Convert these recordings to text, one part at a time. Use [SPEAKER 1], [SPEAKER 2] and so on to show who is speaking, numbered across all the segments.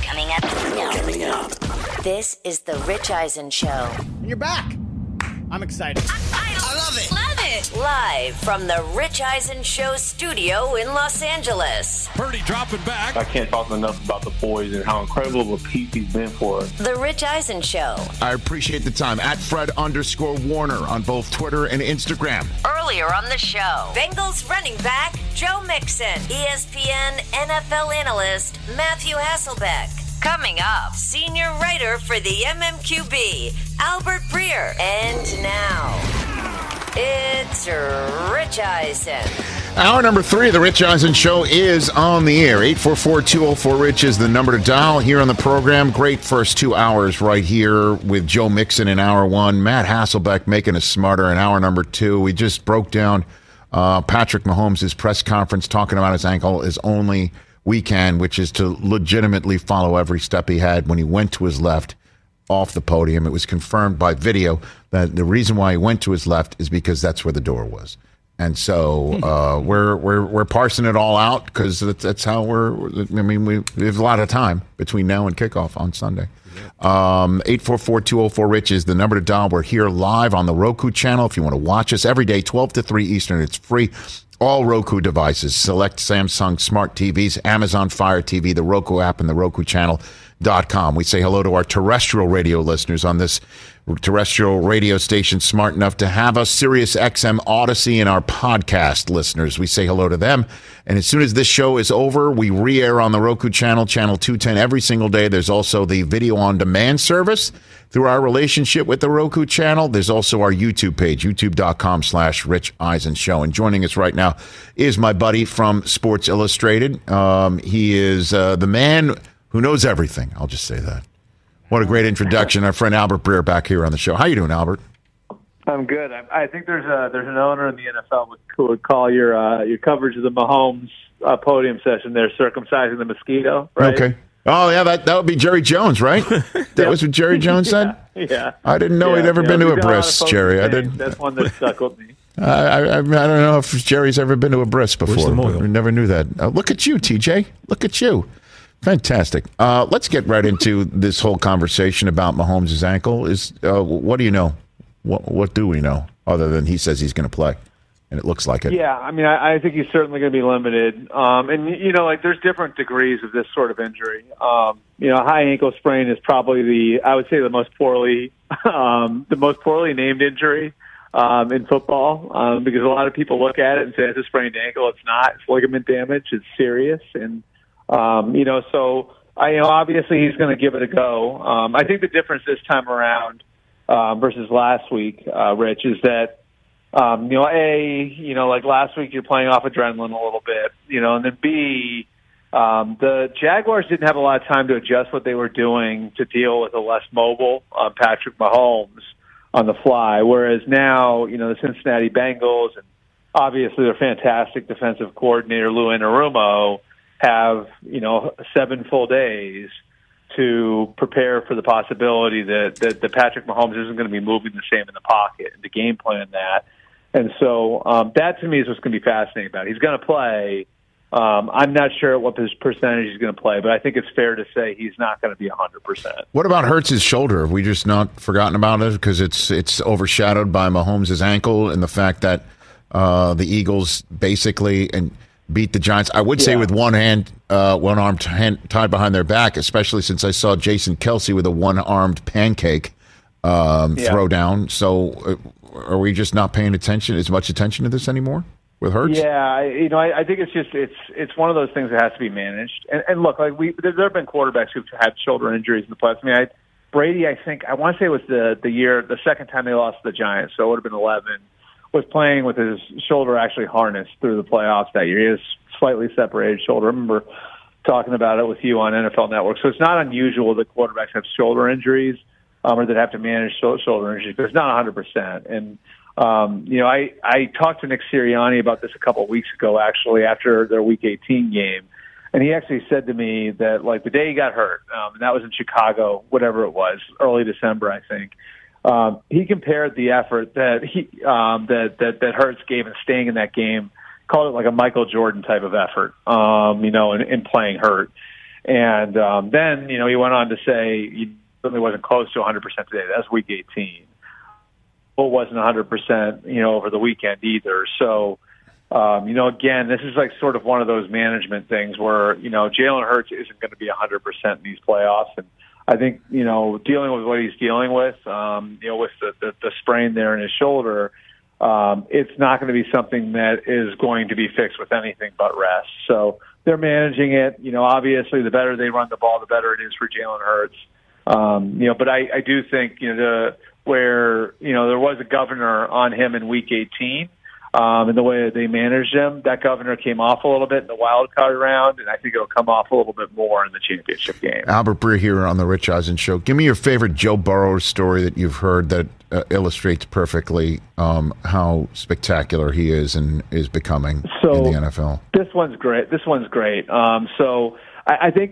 [SPEAKER 1] Coming up. This is the Rich Eisen Show.
[SPEAKER 2] And you're back. I'm excited.
[SPEAKER 1] I love it. Love it. Live from the Rich Eisen Show studio in Los Angeles.
[SPEAKER 3] Purdy dropping back.
[SPEAKER 4] I can't talk enough about the boys and how incredible of a piece he's been for us.
[SPEAKER 1] The Rich Eisen Show.
[SPEAKER 5] I appreciate the time. At Fred_Warner on both Twitter and Instagram.
[SPEAKER 1] Earlier on the show, Bengals running back Joe Mixon, ESPN NFL analyst Matthew Hasselbeck. Coming up, senior writer for the MMQB, Albert Breer. And now, it's Rich Eisen.
[SPEAKER 5] Hour number 3 of the Rich Eisen Show is on the air. 844-204-RICH is the number to dial here on the program. Great first 2 hours right here with Joe Mixon in hour 1. Matt Hasselbeck making us smarter in hour number 2. We just broke down Patrick Mahomes' press conference talking about his ankle is only weekend, which is to legitimately follow every step he had when he went to his left off the podium. It was confirmed by video that the reason why he went to his left is because that's where the door was. And so we're parsing it all out because that's how we have a lot of time between now and kickoff on Sunday. 844-204-RICH is the number to dial. We're here live on the Roku channel. If you want to watch us every day, 12 to 3 Eastern, it's free. All Roku devices, select Samsung Smart TVs, Amazon Fire TV, the Roku app, and the Roku Channel.com. We say hello to our terrestrial radio listeners on this terrestrial radio station smart enough to have us, Sirius XM Odyssey, and our podcast listeners. We say hello to them. And as soon as this show is over, we re-air on the Roku channel, channel 210, every single day. There's also the video on demand service through our relationship with the Roku channel. There's also our YouTube page, youtube.com/Rich Eisen Show. And joining us right now is my buddy from Sports Illustrated. He is the man who knows everything. I'll just say that. What a great introduction. Our friend Albert Breer back here on the show. How you doing, Albert?
[SPEAKER 4] I'm good. I think there's an owner in the NFL who would call your coverage of the Mahomes podium session there circumcising the mosquito, right?
[SPEAKER 5] Okay. Oh, yeah, that would be Jerry Jones, right? That was what Jerry Jones said?
[SPEAKER 4] Yeah.
[SPEAKER 5] I didn't know he'd ever been to a bris, Jerry. I didn't.
[SPEAKER 4] That's one that stuck with me.
[SPEAKER 5] I don't know if Jerry's ever been to a bris before. We never knew that. Look at you, TJ. Look at you. Fantastic. Let's get right into this whole conversation about Mahomes' ankle. What do you know? What do we know other than he says he's going to play, and it looks like it?
[SPEAKER 4] Yeah, I mean, I think he's certainly going to be limited. And there's different degrees of this sort of injury. High ankle sprain is probably the most poorly named injury in football because a lot of people look at it and say it's a sprained ankle. It's not. It's ligament damage. It's serious, and obviously he's going to give it a go. I think the difference this time around versus last week, Rich, is that, like last week you're playing off adrenaline a little bit, and then B, the Jaguars didn't have a lot of time to adjust what they were doing to deal with a less mobile Patrick Mahomes on the fly, whereas now, the Cincinnati Bengals and obviously their fantastic defensive coordinator Lou Anarumo have 7 full days to prepare for the possibility that Patrick Mahomes isn't going to be moving the same in the pocket and to game plan that. And so that to me is what's going to be fascinating about it. He's going to play. I'm not sure what his percentage he's going to play, but I think it's fair to say he's not going to be 100%.
[SPEAKER 5] What about Hurts' shoulder? Have we just not forgotten about it because it's overshadowed by Mahomes' ankle and the fact that the Eagles basically beat the Giants, I would say, with one arm tied behind their back, especially since I saw Jason Kelce with a one-armed pancake throw down. So are we just not paying as much attention to this anymore with Hurts?
[SPEAKER 4] Yeah, I think it's one of those things that has to be managed. And look, there have been quarterbacks who've had shoulder injuries in the past. I mean, Brady, I want to say it was the second time they lost to the Giants, so it would have been 11. Was playing with his shoulder actually harnessed through the playoffs that year. He has slightly separated shoulder. I remember talking about it with you on NFL Network. So it's not unusual that quarterbacks have shoulder injuries or that have to manage shoulder injuries, but it's not 100%. And, I talked to Nick Sirianni about this a couple of weeks ago, actually, after their Week 18 game. And he actually said to me that, the day he got hurt, and that was in Chicago, whatever it was, early December, I think, he compared the effort that that Hurts gave in staying in that game, called it like a Michael Jordan type of effort, in playing hurt. And then, he went on to say he certainly wasn't close to 100% today. That's week 18. Well, wasn't 100%, over the weekend either. So, again, this is like sort of one of those management things where, Jalen Hurts isn't going to be 100% in these playoffs. And I think, dealing with what he's dealing with, with the sprain there in his shoulder, it's not going to be something that is going to be fixed with anything but rest. So they're managing it. Obviously the better they run the ball, the better it is for Jalen Hurts. But I do think, where, there was a governor on him in week 18, and the way that they managed him, that governor came off a little bit in the wild card round, and I think it'll come off a little bit more in the championship game.
[SPEAKER 5] Albert Breer here on the Rich Eisen Show. Give me your favorite Joe Burrow story that you've heard that illustrates perfectly how spectacular he is and is becoming in the NFL.
[SPEAKER 4] This one's great. So I think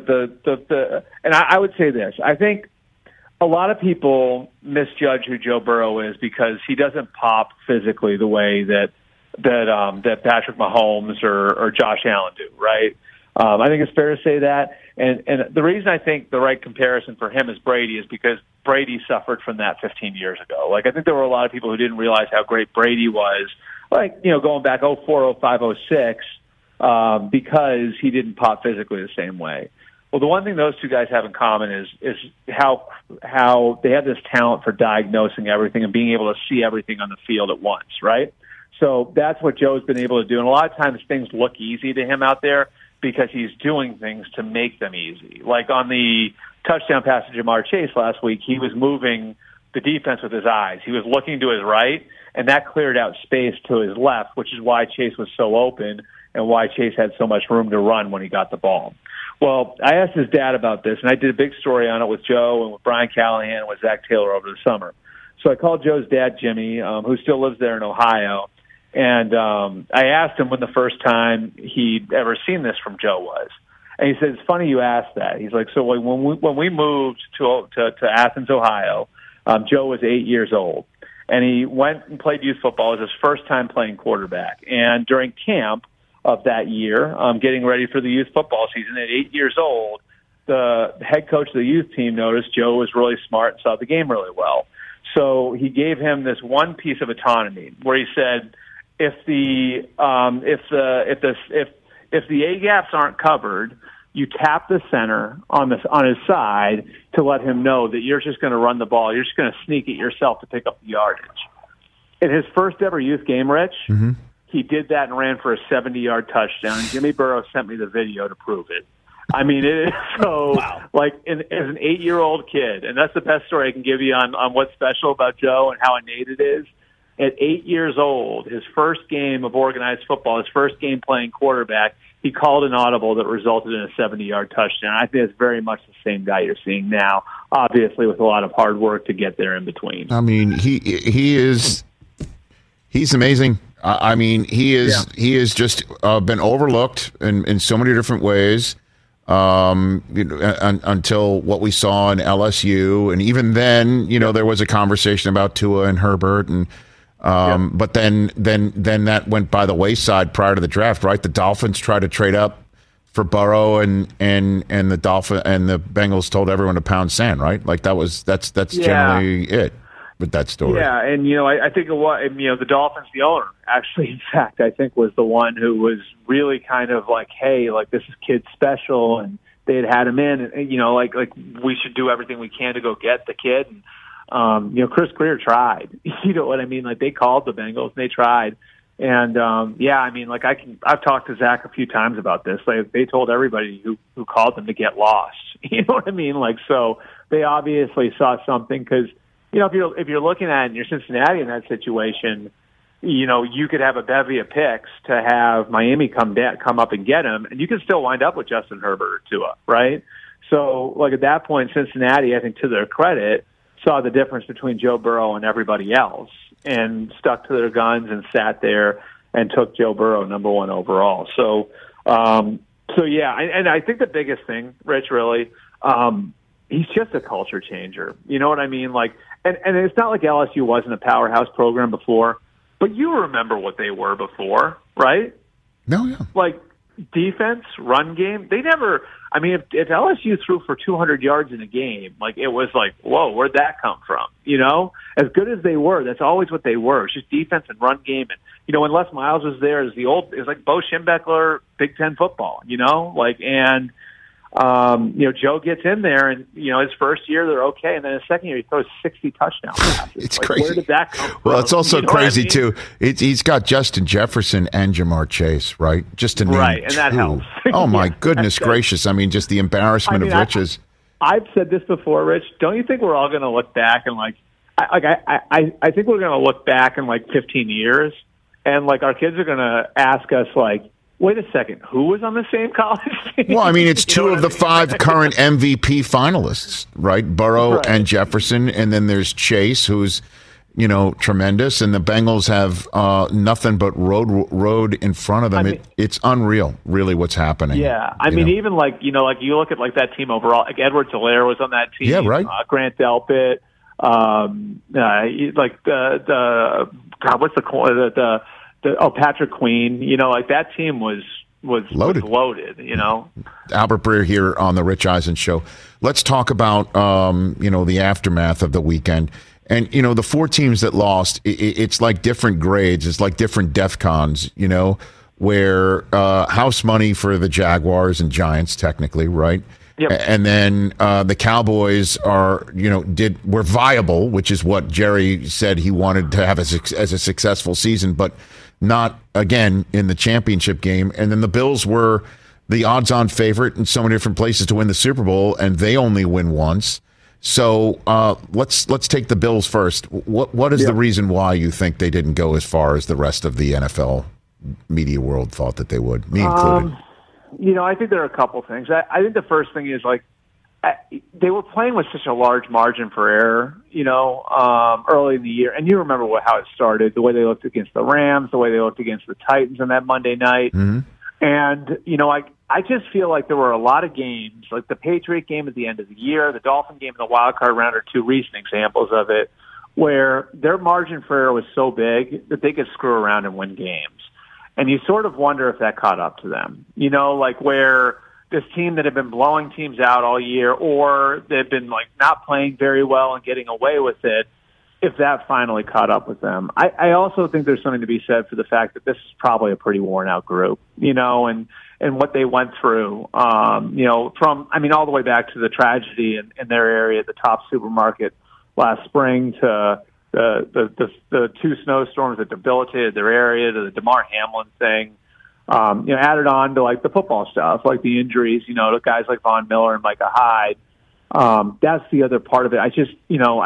[SPEAKER 4] and I would say this. I think a lot of people misjudge who Joe Burrow is because he doesn't pop physically the way that Patrick Mahomes or Josh Allen do, right? I think it's fair to say that. And the reason I think the right comparison for him is Brady is because Brady suffered from that 15 years ago. Like, I think there were a lot of people who didn't realize how great Brady was, going back 04, 05, 06, because he didn't pop physically the same way. Well, the one thing those two guys have in common is how they have this talent for diagnosing everything and being able to see everything on the field at once, right? So that's what Joe's been able to do. And a lot of times things look easy to him out there because he's doing things to make them easy. Like on the touchdown pass to Jamar Chase last week, he was moving the defense with his eyes. He was looking to his right, and that cleared out space to his left, which is why Chase was so open and why Chase had so much room to run when he got the ball. Well, I asked his dad about this, and I did a big story on it with Joe and with Brian Callahan and with Zach Taylor over the summer. So I called Joe's dad, Jimmy, who still lives there in Ohio, and I asked him when the first time he'd ever seen this from Joe was. And he said, it's funny you asked that. He's like, so when we moved to Athens, Ohio, Joe was 8 years old, and he went and played youth football. It was his first time playing quarterback. And during camp of that year, getting ready for the youth football season at 8 years old, the head coach of the youth team noticed Joe was really smart and saw the game really well. So he gave him this one piece of autonomy where he said, if the A gaps aren't covered, you tap the center on his side to let him know that you're just going to run the ball. You're just going to sneak it yourself to pick up the yardage. In his first ever youth game, Rich, he did that and ran for a 70-yard touchdown. Jimmy Burrow sent me the video to prove it. I mean, it is so, as an 8-year-old kid, and that's the best story I can give you on what's special about Joe and how innate it is. At 8 years old, his first game of organized football, his first game playing quarterback, he called an audible that resulted in a 70-yard touchdown. I think it's very much the same guy you're seeing now, obviously with a lot of hard work to get there in between.
[SPEAKER 5] I mean, he's amazing. I mean, he is just been overlooked in so many different ways until what we saw in LSU, and even then, there was a conversation about Tua and Herbert, and but then that went by the wayside prior to the draft, right? The Dolphins tried to trade up for Burrow, and the Bengals told everyone to pound sand, right? Like that's generally it. With that story.
[SPEAKER 4] Yeah, and I think the Dolphins, the owner, actually, in fact, I think was the one who was really kind of like, hey, like this is kid special, and they had him in, and like we should do everything we can to go get the kid. And Chris Greer tried. You know what I mean? Like they called the Bengals, and they tried. And I mean, like I've talked to Zach a few times about this. Like they told everybody who called them to get lost. You know what I mean? Like so they obviously saw something because. If you're looking at it and you're Cincinnati in that situation, you could have a bevy of picks to have Miami come up and get him, and you can still wind up with Justin Herbert or Tua, right? So, like at that point, Cincinnati, I think to their credit, saw the difference between Joe Burrow and everybody else, and stuck to their guns and sat there and took Joe Burrow number one overall. So yeah, and I think the biggest thing, Rich, really. He's just a culture changer. You know what I mean? Like, and it's not like LSU wasn't a powerhouse program before, but you remember what they were before, right?
[SPEAKER 5] No, yeah.
[SPEAKER 4] Like defense, run game, they never. I mean, if LSU threw for 200 yards in a game, like it was like, whoa, where'd that come from? You know, as good as they were, that's always what they were. It's just defense and run game. And you know, when Les Miles was there, it was like Bo Schembechler, Big Ten football. You know, like and. You know, Joe gets in there, and you know his first year they're okay, and then his second year he throws 60 touchdown passes.
[SPEAKER 5] It's
[SPEAKER 4] like,
[SPEAKER 5] crazy.
[SPEAKER 4] Where did that come from?
[SPEAKER 5] Well, it's also crazy
[SPEAKER 4] what I mean?
[SPEAKER 5] too. He's got Justin Jefferson and Jamar Chase, right? Just to name
[SPEAKER 4] right, and that
[SPEAKER 5] two.
[SPEAKER 4] helps.
[SPEAKER 5] Oh my
[SPEAKER 4] Yeah,
[SPEAKER 5] goodness gracious! I mean, just the embarrassment of riches.
[SPEAKER 4] I've said this before, Rich. Don't you think we're all going to look back and I think we're going to look back in like 15 years, and like our kids are going to ask us like, wait a second, who was on the same college team?
[SPEAKER 5] Well, I mean, it's two of the 5 current MVP finalists, right? Burrow and Jefferson, and then there's Chase, who's, you know, tremendous, and the Bengals have nothing but road in front of them. It's unreal, really, what's happening.
[SPEAKER 4] Yeah, I mean, even like, you know, like you look at like that team overall, like Edwards-Helaire was on that team.
[SPEAKER 5] Yeah, right.
[SPEAKER 4] Grant Delpit, like Patrick Queen, you know, like that team was loaded, you know.
[SPEAKER 5] Albert Breer here on the Rich Eisen Show. Let's talk about, you know, the aftermath of the weekend. And, you know, the 4 teams that lost, it's like different grades. It's like different DEFCONs, you know, where house money for the Jaguars and Giants, technically, right?
[SPEAKER 4] Yep.
[SPEAKER 5] And then the Cowboys were viable, which is what Jerry said he wanted to have as a successful season, but not, again, in the championship game. And then the Bills were the odds-on favorite in so many different places to win the Super Bowl, and they only win once. So let's take the Bills first. What is the reason why you think they didn't go as far as the rest of the NFL media world thought that they would, me included?
[SPEAKER 4] You know, I think there are a couple things. I think the first thing is like they were playing with such a large margin for error, you know, early in the year. And you remember how it started, the way they looked against the Rams, the way they looked against the Titans on that Monday night.
[SPEAKER 5] Mm-hmm.
[SPEAKER 4] And, you know, I just feel like there were a lot of games, like the Patriot game at the end of the year, the Dolphin game in the wild card round are 2 recent examples of it, where their margin for error was so big that they could screw around and win games. And you sort of wonder if that caught up to them, you know, like where this team that had been blowing teams out all year, or they've been like not playing very well and getting away with it, if that finally caught up with them. I also think there's something to be said for the fact that this is probably a pretty worn out group, you know, and what they went through, you know, from, I mean, all the way back to the tragedy in their area, the Top supermarket last spring, to the 2 snowstorms that debilitated their area, to the DeMar Hamlin thing, you know, added on to like the football stuff, like the injuries, you know, to guys like Von Miller and Micah Hyde. That's the other part of it. I just, you know,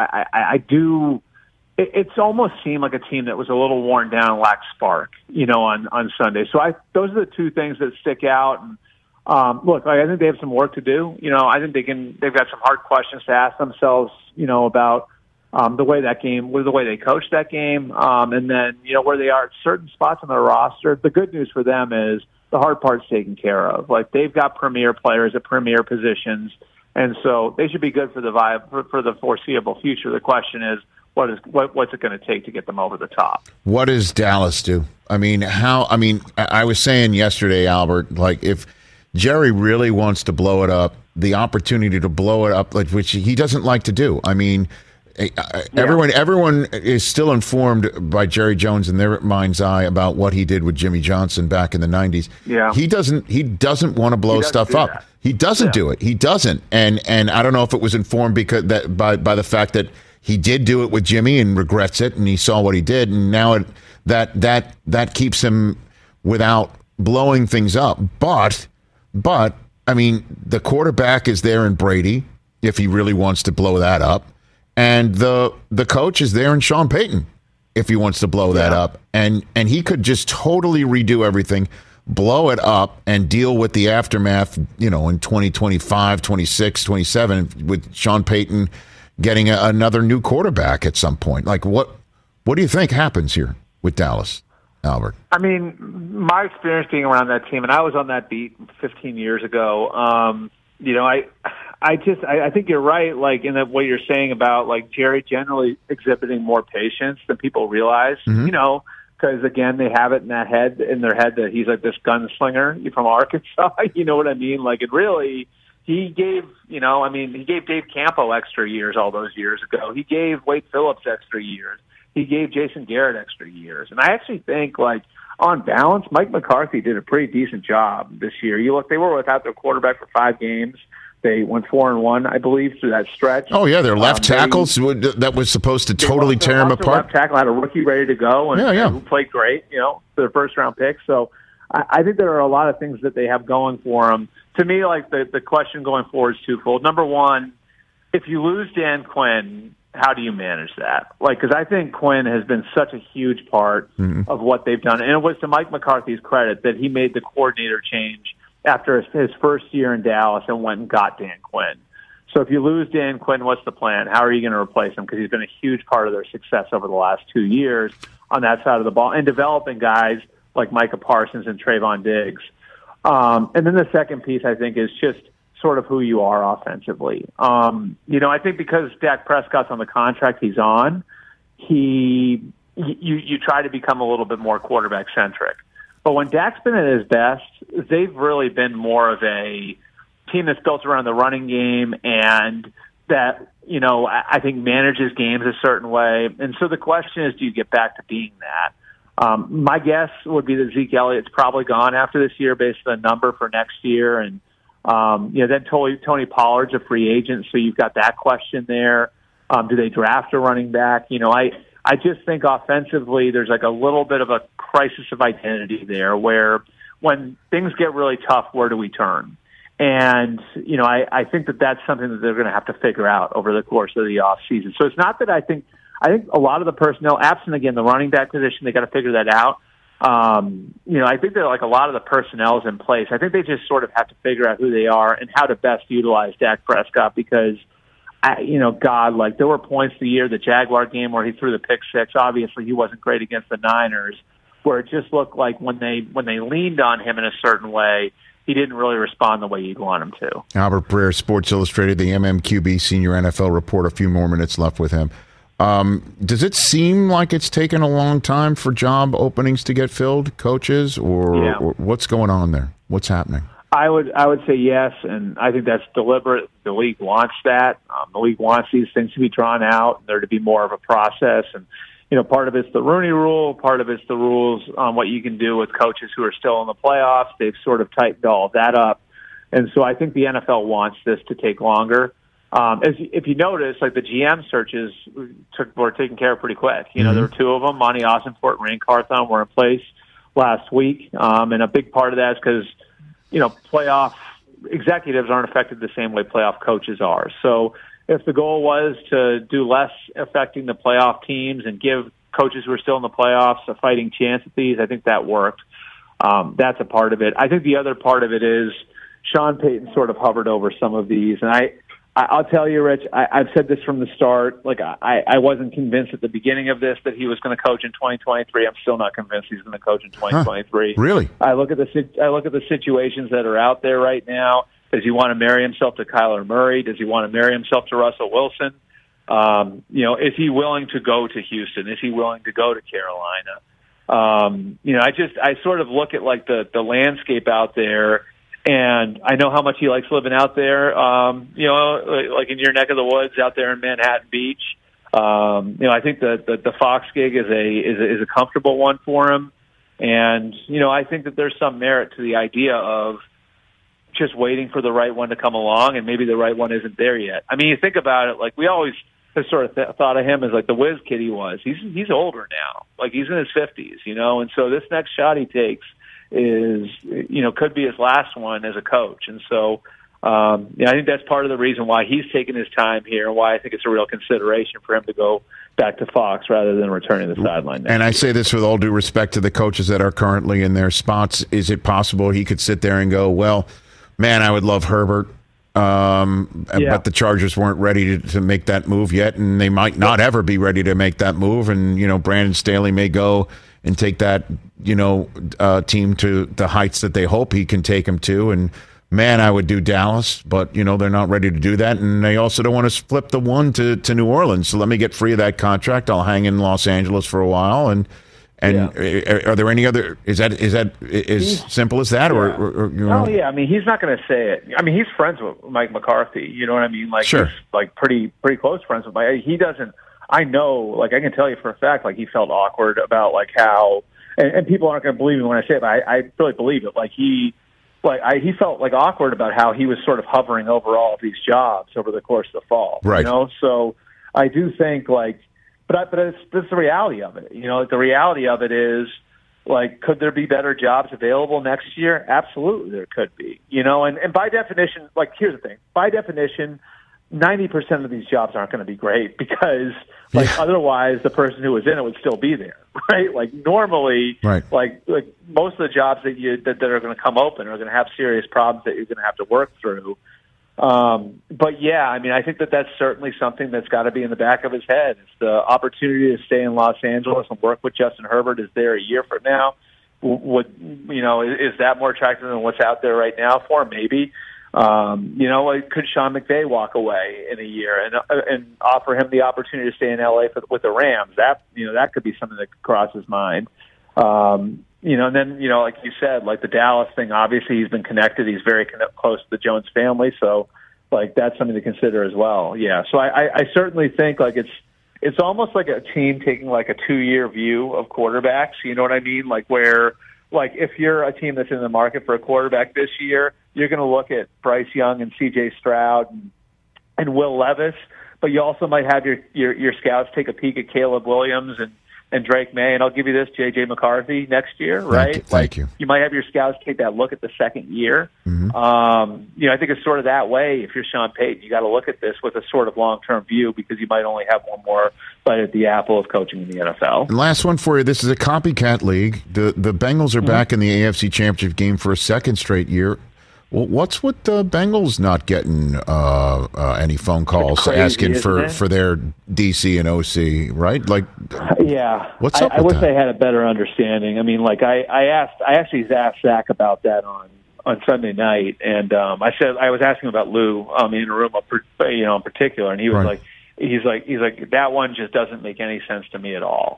[SPEAKER 4] it's almost seemed like a team that was a little worn down and lacked spark, you know, on Sunday. So those are the 2 things that stick out. And look, I think they have some work to do. You know, I think they've got some hard questions to ask themselves, you know, about the way they coached that game, and then, you know, where they are at certain spots on their roster. The good news for them is the hard part's taken care of. Like, they've got premier players at premier positions, and so they should be good for the foreseeable future. The question is, what's it going to take to get them over the top?
[SPEAKER 5] What does Dallas do? I mean, I was saying yesterday, Albert, like if Jerry really wants to blow it up, the opportunity to blow it up, like, which he doesn't like to do. I mean, everyone is still informed by Jerry Jones in their mind's eye about what he did with Jimmy Johnson back in the 90s.
[SPEAKER 4] Yeah.
[SPEAKER 5] He doesn't want to blow stuff up.
[SPEAKER 4] That.
[SPEAKER 5] He doesn't do it. He doesn't. And I don't know if it was informed because by the fact that he did do it with Jimmy and regrets it, and he saw what he did, and now that keeps him without blowing things up. But I mean, the quarterback is there in Brady if he really wants to blow that up. And the coach is there in Sean Payton if he wants to blow that up. And he could just totally redo everything, blow it up, and deal with the aftermath, you know, in 2025, 26, 27, with Sean Payton getting another new quarterback at some point. Like, what do you think happens here with Dallas, Albert?
[SPEAKER 4] I mean, my experience being around that team, and I was on that beat 15 years ago, you know, I think you're right, like, in what you're saying about, like, Jerry generally exhibiting more patience than people realize. Mm-hmm. You know, because, again, they have it in their head that he's like this gunslinger from Arkansas. You know what I mean? Like, it really, he gave Dave Campo extra years all those years ago. He gave Wade Phillips extra years. He gave Jason Garrett extra years. And I actually think, like, on balance, Mike McCarthy did a pretty decent job this year. You look, they were without their quarterback for 5 games. They went 4-1, I believe, through that stretch.
[SPEAKER 5] Oh yeah, their left tackles that was supposed to totally tear them apart.
[SPEAKER 4] Left tackle had a rookie ready to go, and who played great, their first round pick. So I think there are a lot of things that they have going for them. To me, like the question going forward is twofold. Number one, if you lose Dan Quinn, how do you manage that? Like, because I think Quinn has been such a huge part of what they've done, and it was to Mike McCarthy's credit that he made the coordinator change after his first year in Dallas and went and got Dan Quinn. So if you lose Dan Quinn, what's the plan? How are you going to replace him? Because he's been a huge part of their success over the last 2 years on that side of the ball and developing guys like Micah Parsons and Trayvon Diggs. And then the second piece, I think, is just sort of who you are offensively. I think because Dak Prescott's on the contract he's on, you try to become a little bit more quarterback-centric. But when Dak's been at his best, they've really been more of a team that's built around the running game and that, I think manages games a certain way. And so the question is, do you get back to being that? My guess would be that Zeke Elliott's probably gone after this year based on the number for next year. And, then Tony Pollard's a free agent, so you've got that question there. Do they draft a running back? I just think offensively there's like a little bit of a crisis of identity there where when things get really tough, where do we turn? And, I think that that's something that they're going to have to figure out over the course of the offseason. So it's not that I think a lot of the personnel, absent, again, the running back position, they got to figure that out. I think that like a lot of the personnel is in place. I think they just sort of have to figure out who they are and how to best utilize Dak Prescott because there were points the year, the Jaguar game where he threw the pick six. Obviously, he wasn't great against the Niners, where it just looked like when they leaned on him in a certain way, he didn't really respond the way you'd want him to.
[SPEAKER 5] Albert Breer, Sports Illustrated, the MMQB senior NFL reporter. A few more minutes left with him. Does it seem like it's taken a long time for job openings to get filled, coaches, or what's going on there? What's happening?
[SPEAKER 4] I would say yes, and I think that's deliberate. The league wants that. The league wants these things to be drawn out, and there to be more of a process. And part of it's the Rooney Rule, part of it's the rules on what you can do with coaches who are still in the playoffs. They've sort of tightened all of that up, and so I think the NFL wants this to take longer. If you notice, like the GM searches were taken care of pretty quick. There were 2 of them. Monty Ossenfort and Rain Carthon were in place last week, and a big part of that is because playoff executives aren't affected the same way playoff coaches are. So if the goal was to do less affecting the playoff teams and give coaches who are still in the playoffs a fighting chance at these, I think that worked. That's a part of it. I think the other part of it is Sean Payton sort of hovered over some of these. And I'll tell you, Rich, I've said this from the start. Like I wasn't convinced at the beginning of this that he was going to coach in 2023. I'm still not convinced he's going to coach in 2023.
[SPEAKER 5] Really?
[SPEAKER 4] I look at the situations that are out there right now. Does he want to marry himself to Kyler Murray? Does he want to marry himself to Russell Wilson? Is he willing to go to Houston? Is he willing to go to Carolina? I sort of look at like the landscape out there. And I know how much he likes living out there, like in your neck of the woods out there in Manhattan Beach. I think the Fox gig is a comfortable one for him. And, I think that there's some merit to the idea of just waiting for the right one to come along, and maybe the right one isn't there yet. I mean, you think about it, like we always have sort of thought of him as like the whiz kid he was. He's older now. Like he's in his 50s, and so this next shot he takes could be his last one as a coach. And so, I think that's part of the reason why he's taking his time here and why I think it's a real consideration for him to go back to Fox rather than returning to the sideline.
[SPEAKER 5] And I say this with all due respect to the coaches that are currently in their spots. Is it possible he could sit there and go, well, man, I would love Herbert, but the Chargers weren't ready to make that move yet, and they might not ever be ready to make that move. And, Brandon Staley may go and take that, team to the heights that they hope he can take them to. And, man, I would do Dallas, but, they're not ready to do that. And they also don't want to flip the one to New Orleans. So let me get free of that contract. I'll hang in Los Angeles for a while and And are there any other? Is that as simple as that, or you know?
[SPEAKER 4] Oh yeah, I mean, he's not going to say it. I mean, he's friends with Mike McCarthy. You know what I mean? Like,
[SPEAKER 5] sure.
[SPEAKER 4] He's like pretty close friends with Mike. He doesn't. I know. Like, I can tell you for a fact. Like, he felt awkward about like how, and people aren't going to believe me when I say it, but I really believe it. Like he felt like awkward about how he was sort of hovering over all of these jobs over the course of the fall.
[SPEAKER 5] Right.
[SPEAKER 4] You know, so I do think like. But it's the reality of it. You know, the reality of it is, like, could there be better jobs available next year? Absolutely, there could be. You know, and by definition, like, here's the thing. By definition, 90% of these jobs aren't going to be great because, like, otherwise the person who was in it would still be there, right? Like, normally, like most of the jobs that are going to come open are going to have serious problems that you're going to have to work through. But yeah, I mean, I think that's certainly something that's got to be in the back of his head. It's the opportunity to stay in Los Angeles and work with Justin Herbert is there a year from now. Is that more attractive than what's out there right now for him? Maybe. Like, could Sean McVay walk away in a year and offer him the opportunity to stay in LA with the Rams? That could be something that could cross his mind. And then, like you said, like the Dallas thing, obviously he's been connected. He's very close to the Jones family. So, like, that's something to consider as well. Yeah. So I certainly think, like, it's almost like a team taking, like, a 2-year view of quarterbacks. You know what I mean? Like, where, like, if you're a team that's in the market for a quarterback this year, you're going to look at Bryce Young and C.J. Stroud and Will Levis. But you also might have your scouts take a peek at Caleb Williams and Drake May, and I'll give you this, J.J. McCarthy next year, right?
[SPEAKER 5] Thank you.
[SPEAKER 4] You might have your scouts take that look at the second year.
[SPEAKER 5] Mm-hmm.
[SPEAKER 4] I think it's sort of that way. If you're Sean Payton, you got to look at this with a sort of long-term view because you might only have one more bite at the apple of coaching in the NFL.
[SPEAKER 5] And last one for you. This is a copycat league. The Bengals are back in the AFC Championship game for a second straight year. Well, what's with the Bengals not getting any phone calls asking for their DC and OC, right? Like,
[SPEAKER 4] yeah,
[SPEAKER 5] what's up?
[SPEAKER 4] I wish I had a better understanding. I mean, like I actually asked Zach about that on Sunday night, and I said I was asking about Lou in a room, in particular, and he was like, he's like that one just doesn't make any sense to me at all.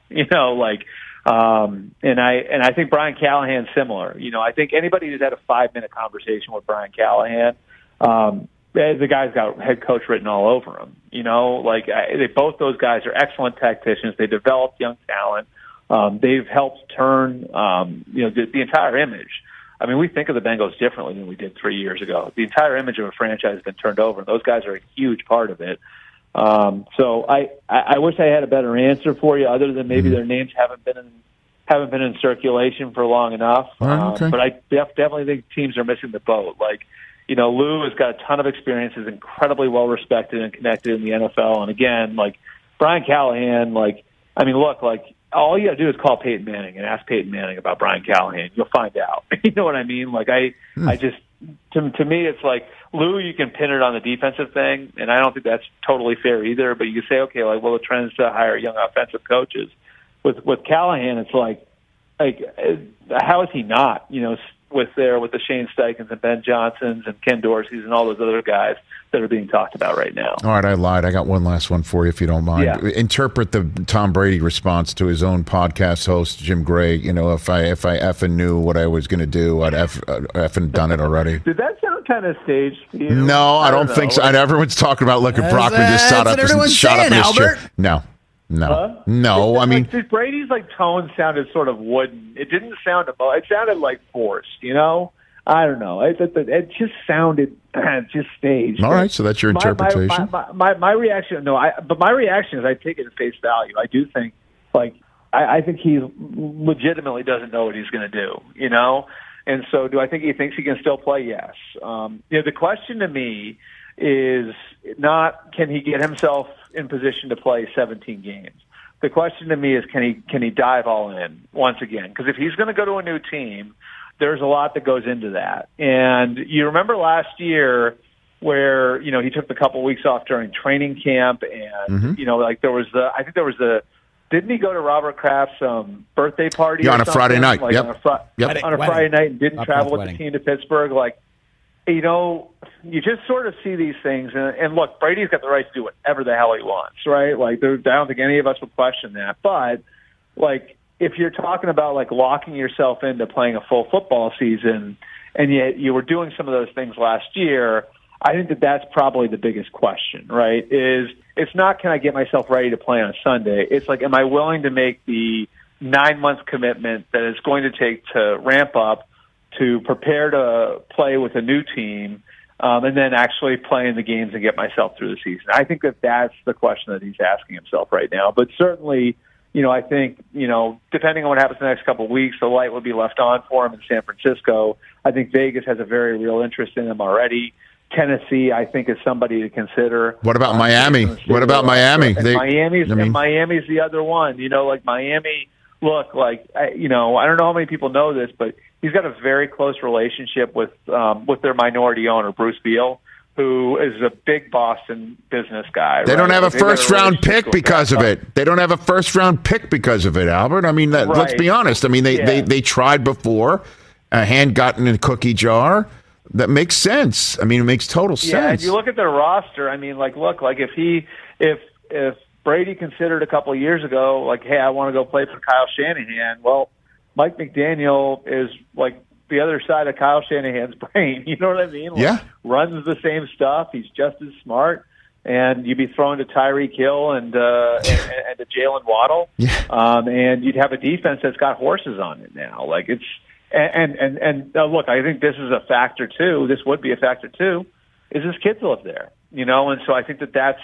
[SPEAKER 4] And I think Brian Callahan's similar. I think anybody who's had a 5-minute conversation with Brian Callahan, the guy's got head coach written all over him. Both those guys are excellent tacticians. They developed young talent. They've helped turn, the entire image. I mean, we think of the Bengals differently than we did 3 years ago. The entire image of a franchise has been turned over, and those guys are a huge part of it. So I wish I had a better answer for you, other than maybe their names haven't been in circulation for long enough.
[SPEAKER 5] Okay.
[SPEAKER 4] But I definitely think teams are missing the boat. Lou has got a ton of experience, is incredibly well respected and connected in the NFL. And again, Brian Callahan, all you got to do is call Peyton Manning and ask Peyton Manning about Brian Callahan. You'll find out. You know what I mean? I just, to me, it's like Lou, you can pin it on the defensive thing, and I don't think that's totally fair either. But you can say, okay, the trend is to hire young offensive coaches. With Callahan, it's like how is he not? With the Shane Steichens and Ben Johnsons and Ken Dorseys and all those other guys that are being talked about right now.
[SPEAKER 5] All right, I lied. I got one last one for you, if you don't mind.
[SPEAKER 4] Yeah.
[SPEAKER 5] Interpret the Tom Brady response to his own podcast host, Jim Gray. If I effing knew what I was going to do, I'd effing done it already.
[SPEAKER 4] Did that sound kind of staged to you?
[SPEAKER 5] No, I don't think so. Everyone's talking about Brockman just shot up his chair. No.
[SPEAKER 4] Huh?
[SPEAKER 5] No. I mean,
[SPEAKER 4] Brady's tone sounded sort of wooden. It didn't sound it sounded forced. I don't know. It just sounded just staged.
[SPEAKER 5] All right, so that's your interpretation.
[SPEAKER 4] My reaction, but my reaction is I take it at face value. I do think I think he legitimately doesn't know what he's going to do. And so do I think he thinks he can still play? Yes. The question to me is not can he get himself in position to play 17 games. The question to me is can he dive all in once again? Because if he's going to go to a new team, there's a lot that goes into that. And you remember last year where he took the couple weeks off during training camp, and didn't he go to Robert Kraft's birthday party?
[SPEAKER 5] Yeah, on a Friday night.
[SPEAKER 4] On a Friday night, and didn't travel with the team to Pittsburgh. You just sort of see these things, and look, Brady's got the right to do whatever the hell he wants, right? I don't think any of us would question that. But, if you're talking about like locking yourself into playing a full football season, and yet you were doing some of those things last year, I think that that's probably the biggest question, right? It's not, can I get myself ready to play on a Sunday? It's like, am I willing to make the 9-month commitment that it's going to take to ramp up, to prepare to play with a new team, and then actually play in the games and get myself through the season? I think that that's the question that he's asking himself right now. But certainly, I think, depending on what happens in the next couple of weeks, the light will be left on for him in San Francisco. I think Vegas has a very real interest in him already. Tennessee, I think, is somebody to consider.
[SPEAKER 5] What about Miami? What about Miami?
[SPEAKER 4] And Miami's the other one. Like Miami, look, like, I don't know how many people know this, but he's got a very close relationship with their minority owner, Bruce Beal, who is a big Boston business guy.
[SPEAKER 5] They don't have a first-round pick because of it. They don't have a first-round pick because of it, Albert. I mean, let's be honest. I mean, they tried before. A hand got in a cookie jar. That makes sense. I mean, it makes total sense.
[SPEAKER 4] Yeah, and you look at their roster. I mean, like, look, like if Brady considered a couple of years ago, like, hey, I want to go play for Kyle Shanahan. Well, Mike McDaniel is like the other side of Kyle Shanahan's brain. You know what I mean? Like,
[SPEAKER 5] yeah.
[SPEAKER 4] Runs the same stuff. He's just as smart. And you'd be thrown to Tyreek Hill and to Jalen Waddle.
[SPEAKER 5] Yeah.
[SPEAKER 4] And you'd have a defense that's got horses on it now. Like, it's. And look, I think this is a factor too. This would be a factor too. Is his kids live there, and so I think that's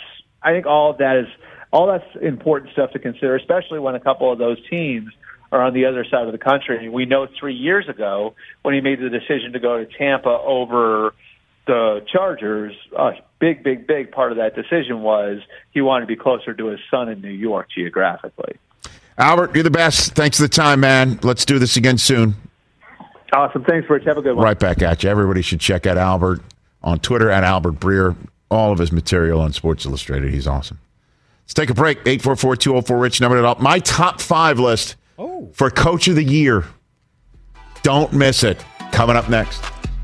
[SPEAKER 4] important stuff to consider, especially when a couple of those teams are on the other side of the country. We know 3 years ago when he made the decision to go to Tampa over the Chargers, a big part of that decision was he wanted to be closer to his son in New York geographically.
[SPEAKER 5] Albert, you're the best. Thanks for the time, man. Let's do this again soon.
[SPEAKER 4] Awesome. Thanks, Rich. Have a good one.
[SPEAKER 5] Right back at you. Everybody should check out Albert on Twitter at Albert Breer. All of his material on Sports Illustrated. He's awesome. Let's take a break. 844-204-RICH. Number it up. My top 5 list for Coach of the Year. Don't miss it. Coming up next.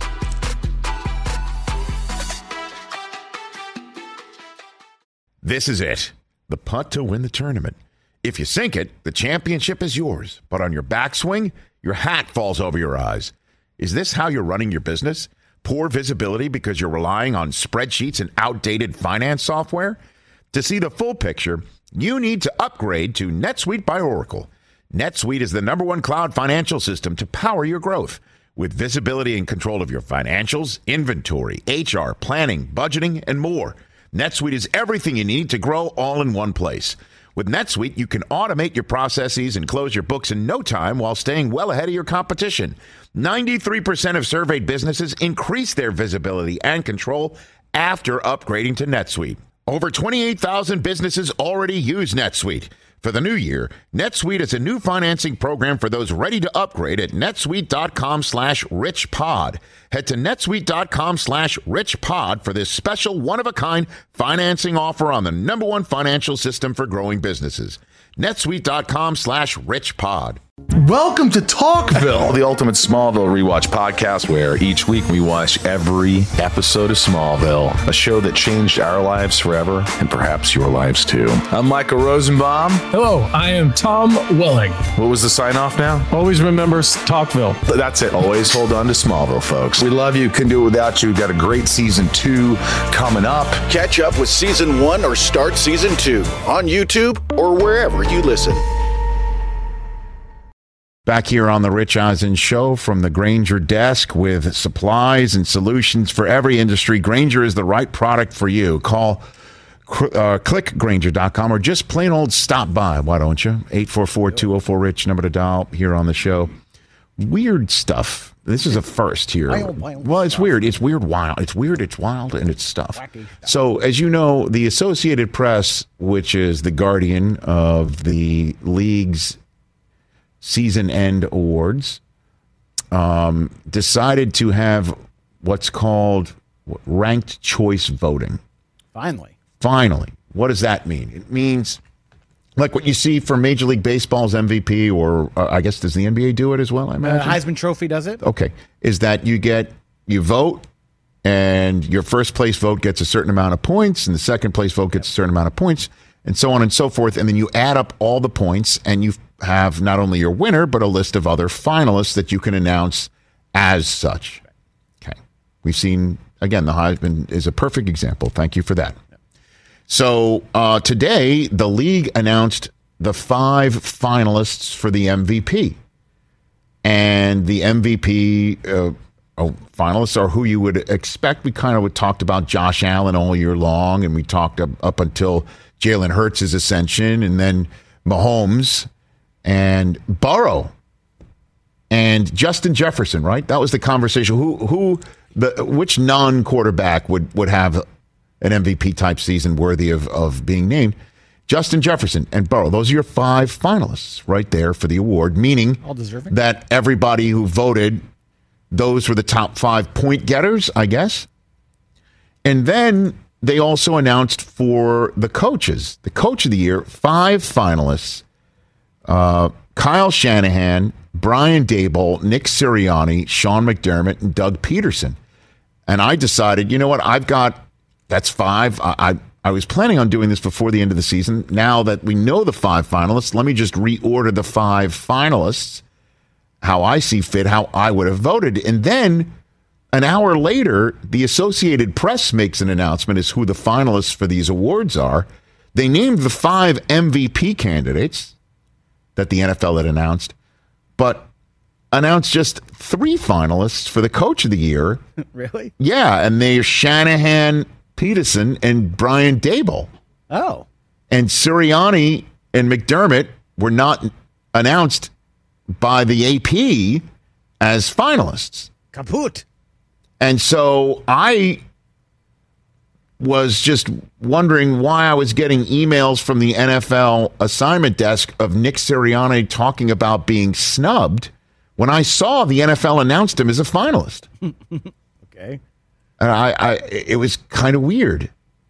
[SPEAKER 5] This is it. The putt to win the tournament. If you sink it, the championship is yours. But on your backswing, your hat falls over your eyes. Is this how you're running your business? Poor visibility because you're relying on spreadsheets and outdated finance software? To see the full picture, you need to upgrade to NetSuite by Oracle. NetSuite is the #1 cloud financial system to power your growth. With visibility and control of your financials, inventory, HR, planning, budgeting, and more. NetSuite is everything you need to grow all in one place. With NetSuite, you can automate your processes and close your books in no time while staying well ahead of your competition. 93% of surveyed businesses increase their visibility and control after upgrading to NetSuite. Over 28,000 businesses already use NetSuite. For the new year, NetSuite is a new financing program for those ready to upgrade at netsuite.com/richpod. Head to netsuite.com/richpod for this special one-of-a-kind financing offer on the #1 financial system for growing businesses. netsuite.com/richpod.
[SPEAKER 3] Welcome to Talkville, the ultimate Smallville rewatch podcast where each week we watch every episode of Smallville, a show that changed our lives forever and perhaps your lives too. I'm Michael Rosenbaum.
[SPEAKER 6] Hello, I am Tom Welling.
[SPEAKER 3] What was the sign off now?
[SPEAKER 6] Always remember Talkville.
[SPEAKER 3] That's it. Always hold on to Smallville, folks. We love you. Couldn't do it without you. We've got a great season 2 coming up.
[SPEAKER 7] Catch up with season 1 or start season 2 on YouTube or wherever you listen.
[SPEAKER 5] Back here on the Rich Eisen Show from the Grainger desk with supplies and solutions for every industry. Grainger is the right product for you. Click Grainger.com or just plain old stop by. Why don't you? 844-204-RICH, number to dial here on the show. Weird stuff. This is a first here.
[SPEAKER 2] Wild
[SPEAKER 5] well, it's
[SPEAKER 2] stuff.
[SPEAKER 5] weird. It's weird, wild. It's weird, it's wild, and it's stuff.
[SPEAKER 2] Wacky stuff.
[SPEAKER 5] So, as you know, the Associated Press, which is the guardian of the league's season end awards, decided to have what's called ranked choice voting.
[SPEAKER 2] Finally.
[SPEAKER 5] What does that mean? It means like what you see for Major League Baseball's MVP, or I guess does the NBA do it as well, I imagine?
[SPEAKER 2] Heisman Trophy does it.
[SPEAKER 5] Okay. Is that you vote, and your first place vote gets a certain amount of points, and the second place vote gets a certain amount of points, and so on and so forth. And then you add up all the points, and you have not only your winner, but a list of other finalists that you can announce as such. Okay. We've seen, again, the Heisman is a perfect example. Thank you for that. So today, the league announced the 5 finalists for the MVP. And the MVP finalists are who you would expect. We kind of talked about Josh Allen all year long, and we talked up until Jalen Hurts' ascension, and then Mahomes and Burrow and Justin Jefferson, right? That was the conversation. Which non-quarterback would have an MVP type season worthy of being named? Justin Jefferson and Burrow. Those are your 5 finalists right there for the award, meaning
[SPEAKER 2] all deserving,
[SPEAKER 5] that everybody who voted, those were the top 5 point getters, I guess. And then they also announced for the coaches, the coach of the year, 5 finalists: Kyle Shanahan, Brian Daboll, Nick Sirianni, Sean McDermott, and Doug Peterson. And I decided, you know what? That's 5. I was planning on doing this before the end of the season. Now that we know the 5 finalists, let me just reorder the 5 finalists how I see fit, how I would have voted. And then an hour later, the Associated Press makes an announcement as who the finalists for these awards are. They named the 5 MVP candidates that the NFL had announced, but announced just 3 finalists for the Coach of the Year.
[SPEAKER 2] Really?
[SPEAKER 5] Yeah, and they're Shanahan, Peterson, and Brian Daboll.
[SPEAKER 2] Oh.
[SPEAKER 5] And Sirianni and McDermott were not announced by the AP as finalists.
[SPEAKER 2] Kaput.
[SPEAKER 5] And so I was just wondering why I was getting emails from the NFL assignment desk of Nick Sirianni talking about being snubbed when I saw the NFL announced him as a finalist.
[SPEAKER 2] Okay.
[SPEAKER 5] And it was kind of weird.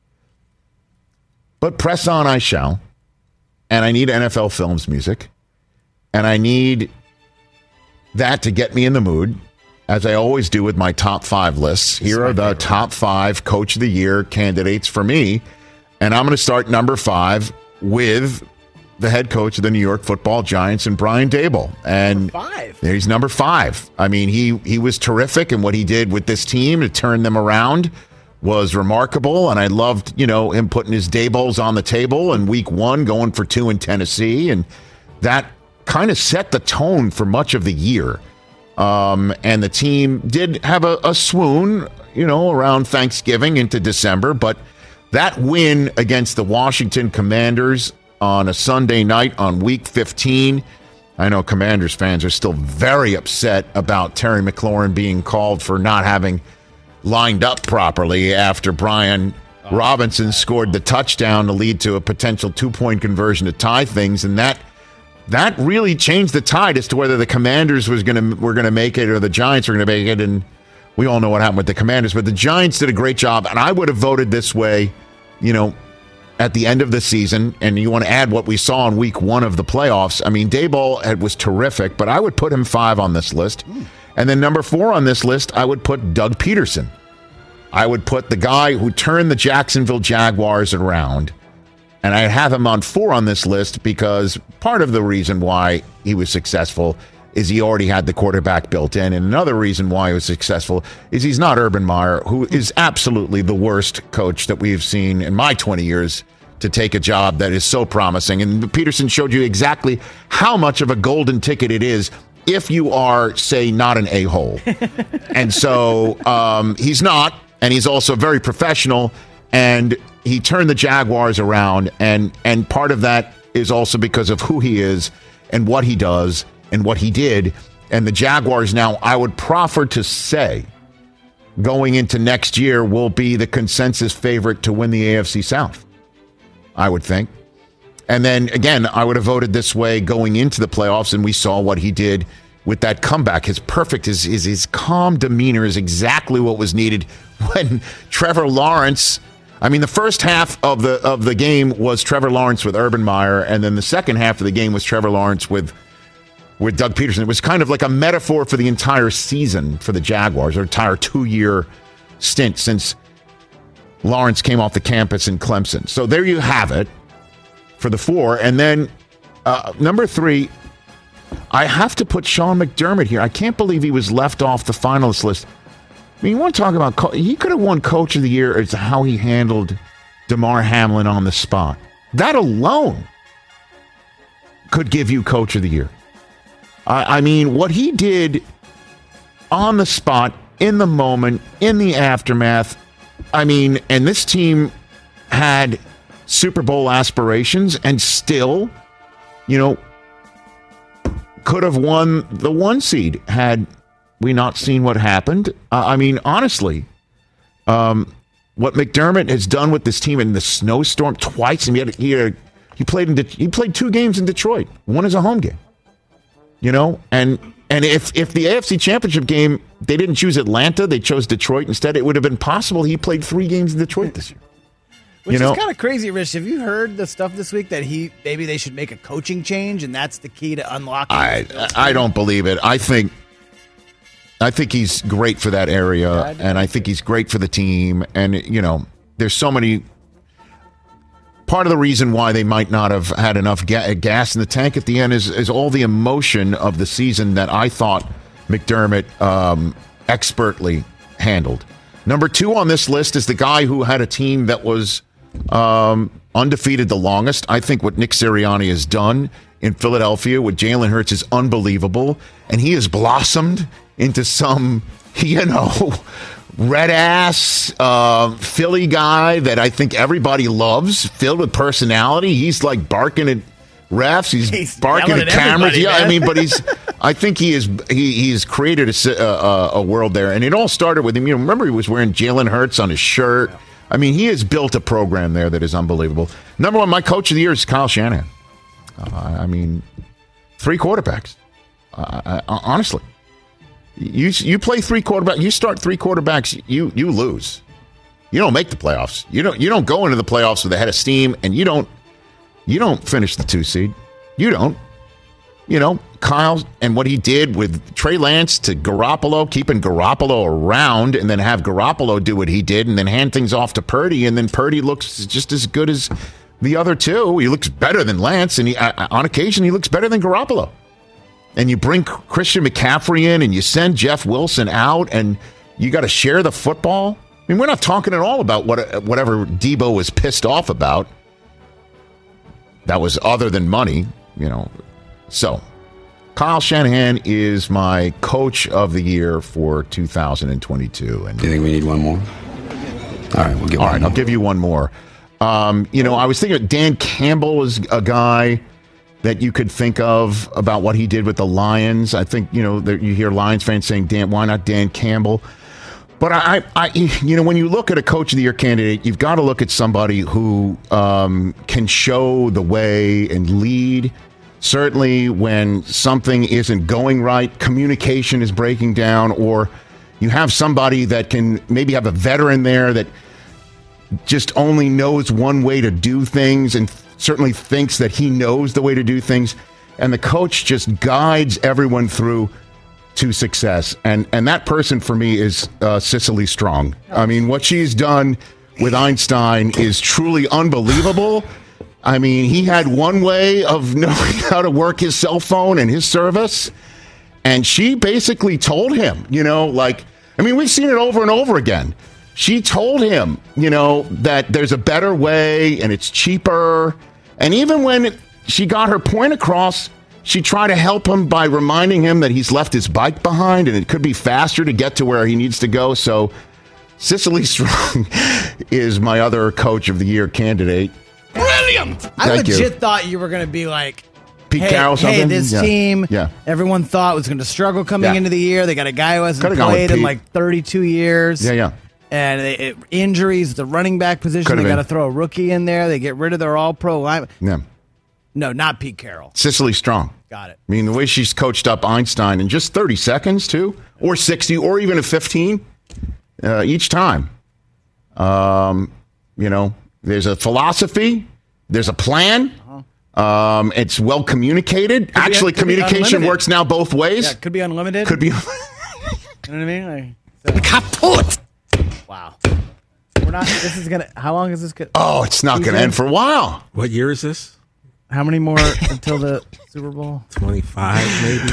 [SPEAKER 5] But press on I shall. And I need NFL Films music. And I need that to get me in the mood, as I always do with my top 5 lists. Here are the top 5 Coach of the Year candidates for me. And I'm going to start number 5 with the head coach of the New York Football Giants, and Brian Daboll. And
[SPEAKER 2] number 5.
[SPEAKER 5] He's number 5. I mean, he was terrific, and what he did with this team to turn them around was remarkable. And I loved, him putting his Dabolls on the table in week 1, going for 2 in Tennessee. And that kind of set the tone for much of the year. And the team did have a swoon, around Thanksgiving into December. But that win against the Washington Commanders on a Sunday night on week 15, I know Commanders fans are still very upset about Terry McLaurin being called for not having lined up properly after Brian Robinson scored the touchdown to lead to a potential 2-point conversion to tie things. And that really changed the tide as to whether the Commanders were going to make it or the Giants were going to make it. And we all know what happened with the Commanders, but the Giants did a great job. And I would have voted this way, at the end of the season. And you want to add what we saw in week 1 of the playoffs. I mean, Daboll was terrific, but I would put him 5 on this list. And then number 4 on this list, I would put Doug Peterson. I would put the guy who turned the Jacksonville Jaguars around. And I have him on 4 on this list because part of the reason why he was successful is he already had the quarterback built in. And another reason why he was successful is he's not Urban Meyer, who is absolutely the worst coach that we've seen in my 20 years to take a job that is so promising. And Peterson showed you exactly how much of a golden ticket it is if you are, say, not an a-hole. And so he's not, and he's also very professional, and he turned the Jaguars around, and part of that is also because of who he is and what he does and what he did. And the Jaguars now, I would proffer to say, going into next year, will be the consensus favorite to win the AFC South, I would think. And then, again, I would have voted this way going into the playoffs, and we saw what he did with that comeback. His calm demeanor is exactly what was needed when Trevor Lawrence... I mean, the first half of the game was Trevor Lawrence with Urban Meyer, and then the second half of the game was Trevor Lawrence with Doug Peterson. It was kind of like a metaphor for the entire season for the Jaguars, their entire 2-year stint since Lawrence came off the campus in Clemson. So there you have it. for the 4. And then number 3, I have to put Sean McDermott here. I can't believe he was left off the finalist list. I mean, you want to talk about he could have won Coach of the Year as to how he handled Damar Hamlin on the spot. That alone could give you Coach of the Year. I mean, what he did on the spot, in the moment, in the aftermath. I mean, and this team had Super Bowl aspirations and still, could have won the 1 seed had we not seen what happened. I mean, honestly, what McDermott has done with this team in the snowstorm twice, and he played 2 games in Detroit. One is a home game, and if the AFC Championship game, they didn't choose Atlanta, they chose Detroit instead, it would have been possible he played 3 games in Detroit this year.
[SPEAKER 2] Which is kind of crazy, Rich. Have you heard the stuff this week that maybe they should make a coaching change, and that's the key to unlocking?
[SPEAKER 5] I don't believe it. I think he's great for that area, and I think he's great for the team. And there's so many. Part of the reason why they might not have had enough gas in the tank at the end is all the emotion of the season that I thought McDermott expertly handled. Number 2 on this list is the guy who had a team that was undefeated the longest. I think what Nick Sirianni has done in Philadelphia with Jalen Hurts is unbelievable, and he has blossomed into some, red-ass Philly guy that I think everybody loves, filled with personality. He's like barking at refs. He's barking at cameras. Yeah, man. I mean, but I think he's created a world there, and it all started with him. Remember he was wearing Jalen Hurts on his shirt. I mean, he has built a program there that is unbelievable. Number 1, my coach of the year is Kyle Shanahan. I mean, 3 quarterbacks. Honestly, you play 3 quarterbacks. You start 3 quarterbacks. You lose. You don't make the playoffs. You don't go into the playoffs with a head of steam, and you don't finish the 2 seed. You don't. Kyle and what he did with Trey Lance to Garoppolo, keeping Garoppolo around, and then have Garoppolo do what he did, and then hand things off to Purdy, and then Purdy looks just as good as the other 2. He looks better than Lance, and on occasion he looks better than Garoppolo. And you bring Christian McCaffrey in, and you send Jeff Wilson out, and you got to share the football. I mean, we're not talking at all about whatever Debo was pissed off about. That was other than money, So, Kyle Shanahan is my coach of the year for 2022. And
[SPEAKER 8] do you think we need one more? All right, we'll get one more.
[SPEAKER 5] I'll give you one more. I was thinking Dan Campbell is a guy that you could think of about what he did with the Lions. I think, you hear Lions fans saying, why not Dan Campbell? But when you look at a coach of the year candidate, you've got to look at somebody who can show the way and lead. Certainly when something isn't going right, communication is breaking down, or you have somebody that can maybe have a veteran there that just only knows one way to do things and certainly thinks that he knows the way to do things. And the coach just guides everyone through to success. And that person for me is Cicely Strong. I mean, what she's done with Einstein is truly unbelievable. I mean, he had one way of knowing how to work his cell phone and his service. And she basically told him, we've seen it over and over again. She told him, that there's a better way and it's cheaper. And even when she got her point across, she tried to help him by reminding him that he's left his bike behind and it could be faster to get to where he needs to go. So Cicely Strong is my other coach of the year candidate.
[SPEAKER 2] Brilliant! I legit thought you were going to be like,
[SPEAKER 5] Pete Carroll, something?
[SPEAKER 2] Hey, this team, everyone thought was going to struggle coming into the year. They got a guy who hasn't played in like 32 years.
[SPEAKER 5] Yeah.
[SPEAKER 2] And injuries, the running back position, they got to throw a rookie in there. They get rid of their all-pro line.
[SPEAKER 5] Yeah.
[SPEAKER 2] No, not Pete Carroll.
[SPEAKER 5] Cicely Strong.
[SPEAKER 2] Got it.
[SPEAKER 5] I mean, the way she's coached up Einstein in just 30 seconds, too, or 60, or even a 15 each time. There's a philosophy. There's a plan. It's well communicated. Actually, communication works now both ways.
[SPEAKER 2] Yeah, it could be unlimited.
[SPEAKER 5] Could be.
[SPEAKER 2] You know what I mean?
[SPEAKER 5] Kaput.
[SPEAKER 2] Wow. We're not. This is gonna. How long is this?
[SPEAKER 5] Oh, it's not gonna end for a while.
[SPEAKER 8] What year is this?
[SPEAKER 2] How many more until the Super Bowl?
[SPEAKER 9] 25, maybe.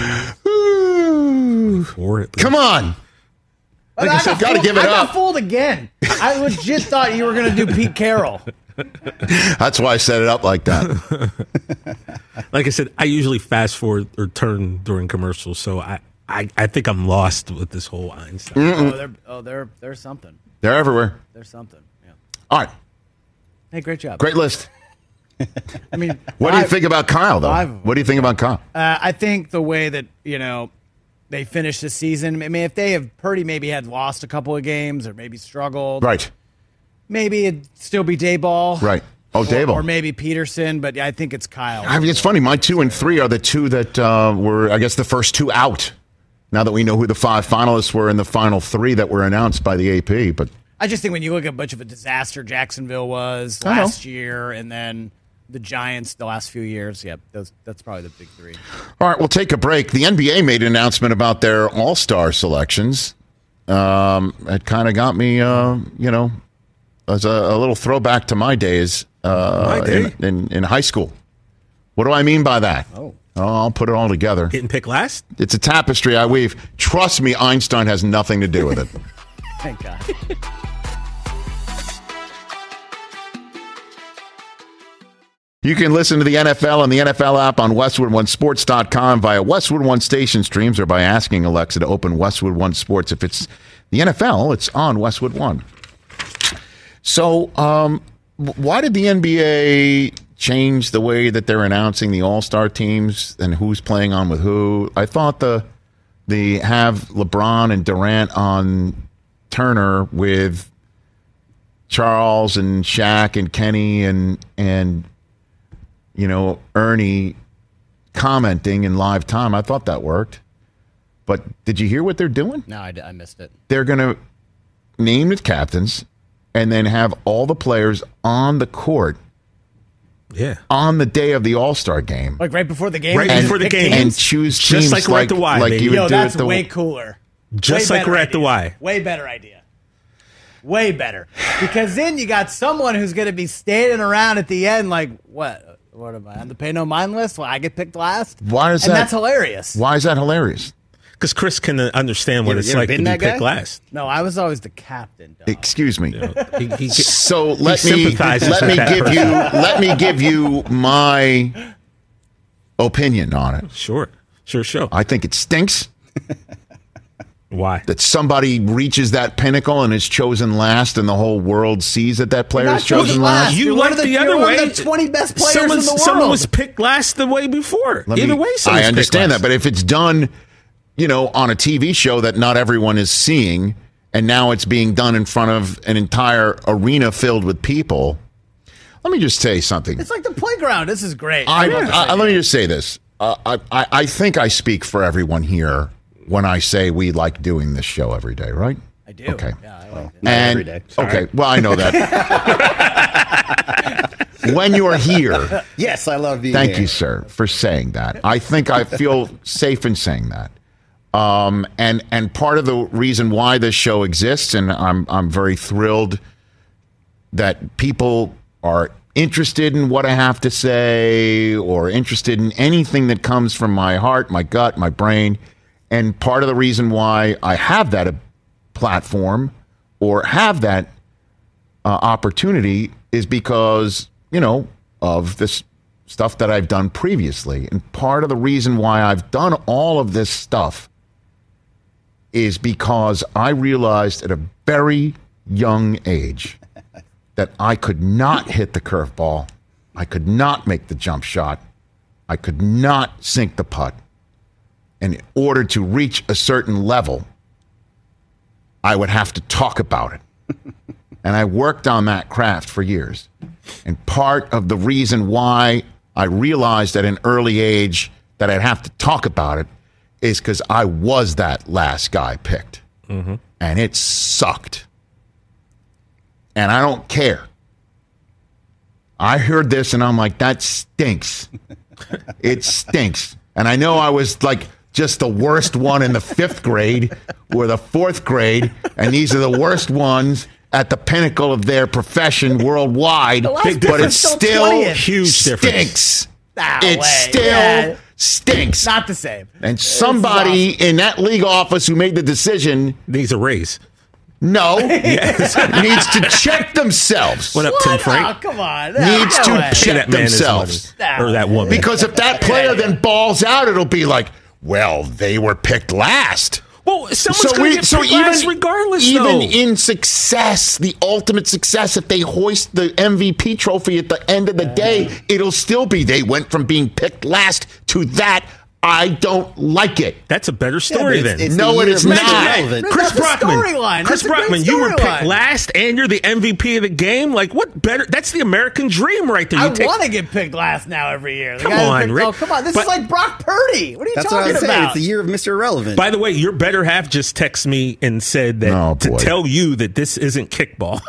[SPEAKER 9] 4 at least.
[SPEAKER 5] Come on. Like I said, got to give it up.
[SPEAKER 2] I got fooled again. I legit thought you were going to do Pete Carroll.
[SPEAKER 5] That's why I set it up like that.
[SPEAKER 9] Like I said, I usually fast forward or turn during commercials, so I think I'm lost with this whole Einstein.
[SPEAKER 2] They're something.
[SPEAKER 5] They're everywhere.
[SPEAKER 2] They're something. Yeah.
[SPEAKER 5] All right.
[SPEAKER 2] Hey, great job.
[SPEAKER 5] Great list.
[SPEAKER 2] I mean,
[SPEAKER 5] what do you think about Kyle, though? What do you think about Kyle?
[SPEAKER 2] I think the way that, they finished the season, I mean, if they have Purdy maybe had lost a couple of games or maybe struggled.
[SPEAKER 5] Right.
[SPEAKER 2] Maybe it'd still be Dayball.
[SPEAKER 5] Right. Oh, Dayball.
[SPEAKER 2] Or maybe Peterson, but I think it's Kyle.
[SPEAKER 5] I mean, it's funny. My 2 and 3 are the two that were, I guess, the first 2 out. Now that we know who the 5 finalists were in the final 3 that were announced by the AP. But
[SPEAKER 2] I just think when you look at a bunch of a disaster Jacksonville was last year and then the Giants the last few years, that's probably the big 3.
[SPEAKER 5] All right, we'll take a break. The NBA made an announcement about their All-Star selections. It kind of got me, as a little throwback to my days in high school. What do I mean by that? Oh, I'll put it all together.
[SPEAKER 9] Getting picked last?
[SPEAKER 5] It's a tapestry I weave. Trust me, Einstein has nothing to do with it.
[SPEAKER 2] Thank God.
[SPEAKER 5] You can listen to the NFL on the NFL app on WestwoodOneSports.com via Westwood One station streams or by asking Alexa to open Westwood One Sports. If it's the NFL, it's on Westwood One. So why did the NBA change the way that they're announcing the All-Star teams and who's playing on with who? I thought they have LeBron and Durant on Turner with Charles and Shaq and Kenny and Ernie commenting in live time. I thought that worked. But did you hear what they're doing?
[SPEAKER 2] No, I missed it.
[SPEAKER 5] They're going to name the captains and then have all the players on the court on the day of the All-Star game.
[SPEAKER 2] Like right before the game?
[SPEAKER 9] Right before the game.
[SPEAKER 5] And choose teams
[SPEAKER 9] just like we're at the Y.
[SPEAKER 5] Like you would do
[SPEAKER 2] that's
[SPEAKER 5] at the
[SPEAKER 2] way cooler.
[SPEAKER 9] Just like we're at the Y.
[SPEAKER 2] Way better idea. Way better. Because then you got someone who's going to be standing around at the end like, what am I on the pay no mind list? Well, I get picked last?
[SPEAKER 5] Why is that?
[SPEAKER 2] And that's hilarious.
[SPEAKER 5] Why is that hilarious?
[SPEAKER 9] Because Chris can understand what it's like to be picked last.
[SPEAKER 2] No, I was always the captain. Dog.
[SPEAKER 5] Excuse me. So
[SPEAKER 9] let
[SPEAKER 5] me give you my opinion on it.
[SPEAKER 9] Sure.
[SPEAKER 5] I think it stinks.
[SPEAKER 9] Why?
[SPEAKER 5] That somebody reaches that pinnacle and is chosen last, and the whole world sees that player is chosen last.
[SPEAKER 9] You like the other way.
[SPEAKER 2] The 20 best players in the world.
[SPEAKER 9] Someone was picked last the way before. Either way,
[SPEAKER 5] I understand that, but if it's done, on a TV show that not everyone is seeing, and now it's being done in front of an entire arena filled with people, let me just say something.
[SPEAKER 2] It's like the playground. This is great.
[SPEAKER 5] Let me just say this. I think I speak for everyone here when I say we like doing this show every day, right?
[SPEAKER 2] I do.
[SPEAKER 5] Okay.
[SPEAKER 2] Yeah, I like it.
[SPEAKER 5] And,
[SPEAKER 8] every day. Sorry.
[SPEAKER 5] Okay, well, I know that. When you're here.
[SPEAKER 8] Yes, I love being
[SPEAKER 5] Thank
[SPEAKER 8] here.
[SPEAKER 5] you, sir, for saying that. I think I feel safe in saying that. And part of the reason why this show exists, and I'm very thrilled that people are interested in what I have to say or interested in anything that comes from my heart, my gut, my brain. And part of the reason why I have that platform or have that opportunity is because, of this stuff that I've done previously. And part of the reason why I've done all of this stuff is because I realized at a very young age that I could not hit the curveball. I could not make the jump shot. I could not sink the putt. And in order to reach a certain level, I would have to talk about it. And I worked on that craft for years. And part of the reason why I realized at an early age that I'd have to talk about it is because I was that last guy picked. Mm-hmm. And it sucked. And I don't care. I heard this and I'm like, that stinks. It stinks. And I know I was like just the worst one in the 5th grade or the 4th grade. And these are the worst ones at the pinnacle of their profession worldwide. But it still
[SPEAKER 9] huge
[SPEAKER 5] stinks. It still stinks.
[SPEAKER 2] Not the same.
[SPEAKER 5] And somebody in that league office who made the decision
[SPEAKER 9] needs a raise.
[SPEAKER 5] No, needs to check themselves.
[SPEAKER 9] What up, Tim Frank?
[SPEAKER 2] Oh, come on.
[SPEAKER 5] Needs to check themselves.
[SPEAKER 9] Or that woman.
[SPEAKER 5] Because if that player then balls out, it'll be like, well, they were picked last.
[SPEAKER 9] Well, someone's going to get picked last regardless,
[SPEAKER 5] Even in success, the ultimate success, if they hoist the MVP trophy at the end of the day, it'll still be they went from being picked last to that. I don't like it.
[SPEAKER 9] That's a better story then.
[SPEAKER 5] No, it is not.
[SPEAKER 9] Chris Brockman, you were picked last and you're the MVP of the game. Like, what better? That's the American dream right there.
[SPEAKER 2] I want to get picked last now every year.
[SPEAKER 9] Come on, Rick.
[SPEAKER 2] Oh, come on. This is like Brock Purdy. What are you talking about?
[SPEAKER 10] It's the year of Mr. Irrelevant.
[SPEAKER 9] By the way, your better half just texted me and said that to tell you that this isn't kickball.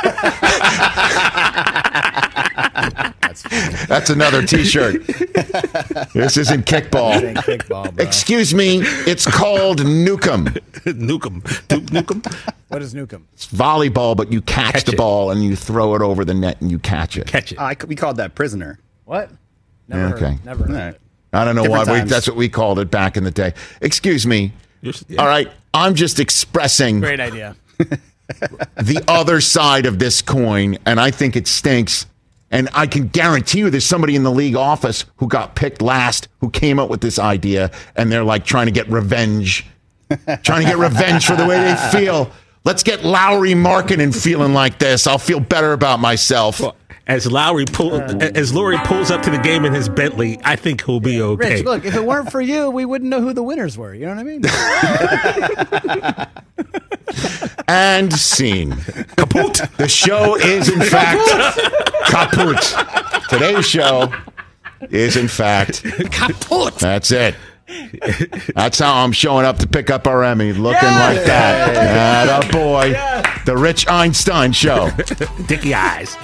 [SPEAKER 5] That's another T-shirt. This isn't kickball.
[SPEAKER 2] This ain't kickball, bro.
[SPEAKER 5] Excuse me. It's called Nukem.
[SPEAKER 9] Nukem.
[SPEAKER 2] What is Nukem?
[SPEAKER 5] It's volleyball, but you catch the ball and you throw it over the net and you catch it.
[SPEAKER 9] Catch it.
[SPEAKER 10] We called that prisoner.
[SPEAKER 2] What? Never heard it.
[SPEAKER 5] I don't know
[SPEAKER 10] Different
[SPEAKER 5] why.
[SPEAKER 10] times.
[SPEAKER 5] That's what we called it back in the day. Excuse me. All right. I'm just expressing
[SPEAKER 2] Great idea.
[SPEAKER 5] the other side of this coin, and I think it stinks. And I can guarantee you there's somebody in the league office who got picked last who came up with this idea, and they're like trying to get revenge. Trying to get revenge for the way they feel. Let's get Lowry Markkanen feeling like this. I'll feel better about myself.
[SPEAKER 9] Well, as Lowry pulls up to the game in his Bentley, I think he'll be okay.
[SPEAKER 2] Rich, look, if it weren't for you, we wouldn't know who the winners were. You know what I mean?
[SPEAKER 5] And scene. Kaput. The show is, in fact, kaput. Today's show is, in fact,
[SPEAKER 9] kaput.
[SPEAKER 5] That's it. That's how I'm showing up to pick up our Emmy, looking like that. Atta boy. The Rich Einstein Show.
[SPEAKER 9] Dicky eyes.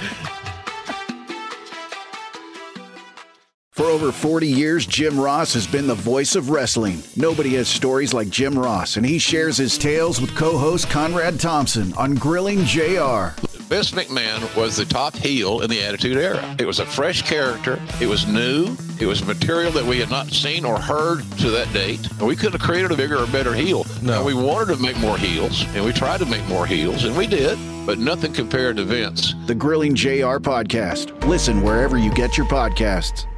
[SPEAKER 7] For over 40 years, Jim Ross has been the voice of wrestling. Nobody has stories like Jim Ross, and he shares his tales with co-host Conrad Thompson on Grilling JR.
[SPEAKER 11] Vince McMahon was the top heel in the Attitude Era. It was a fresh character. It was new. It was material that we had not seen or heard to that date. And we couldn't have created a bigger or better heel.
[SPEAKER 9] No.
[SPEAKER 11] And we wanted to make more heels, and we tried to make more heels, and we did. But nothing compared to Vince.
[SPEAKER 7] The Grilling JR podcast. Listen wherever you get your podcasts.